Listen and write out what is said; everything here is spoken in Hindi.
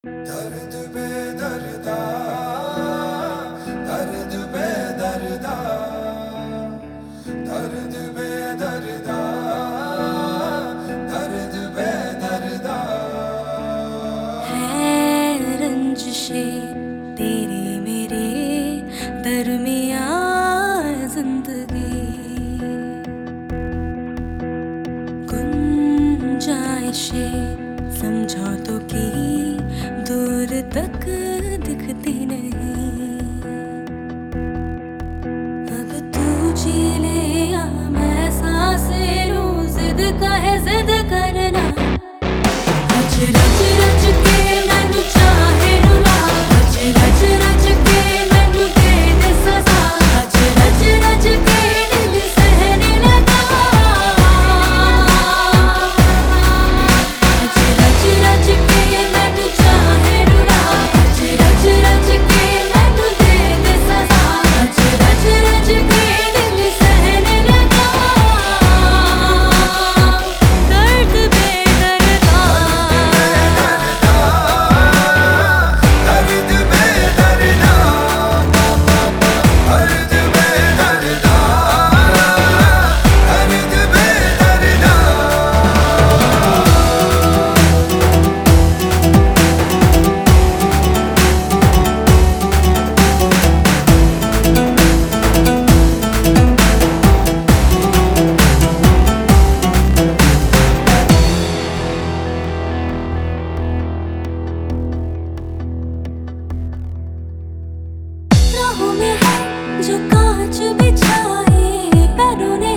दर्द बेदर्दा, दर्द बेदर्दा, दर्द बेदर्दा, दर्द बेदर्दा। है रंजिशे तेरे मेरे दरमियाँ जिंदगी, गुंजाइशें समझौतों की दूर तक दिखती नहीं। अब तू जी ले या मैं सांसें लूं, जिद का है जिद करना। रच रच रच के मैनू चाहे रुला, रच रच रच के मैनू दे दे सजा, रच रच रच के दिल सहने लगा। रच रच रच के मैनू चाहे रुला, रच रच रच के मैनू दे दे सजा, रच रच रच के दिल सहने लगा। दर्द बेदर्दा, दर्द बेदर्दा, दर्द बेदर्दा, दर्द बेदर्दा। राहों में है जो कांच बिछाए, पैरों ने